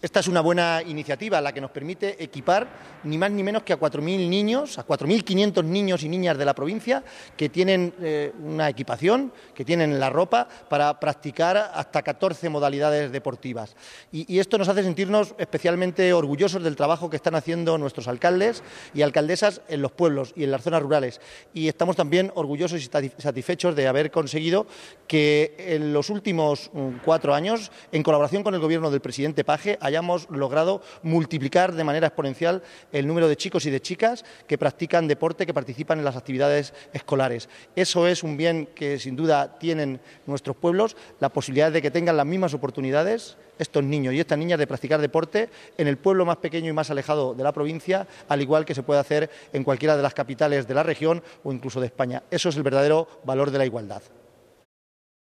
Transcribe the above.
Esta es una buena iniciativa, la que nos permite equipar ni más ni menos que a 4.000 niños, a 4.500 niños y niñas de la provincia que tienen una equipación, que tienen la ropa para practicar hasta 14 modalidades deportivas. Y esto nos hace sentirnos especialmente orgullosos del trabajo que están haciendo nuestros alcaldes y alcaldesas en los pueblos y en las zonas rurales. Y estamos también orgullosos y satisfechos de haber conseguido que en los últimos 4 años, en colaboración con el Gobierno del presidente Paje, hayamos logrado multiplicar de manera exponencial el número de chicos y de chicas que practican deporte, que participan en las actividades escolares. Eso es un bien que sin duda tienen nuestros pueblos, la posibilidad de que tengan las mismas oportunidades estos niños y estas niñas de practicar deporte en el pueblo más pequeño y más alejado de la provincia, al igual que se puede hacer en cualquiera de las capitales de la región o incluso de España. Eso es el verdadero valor de la igualdad.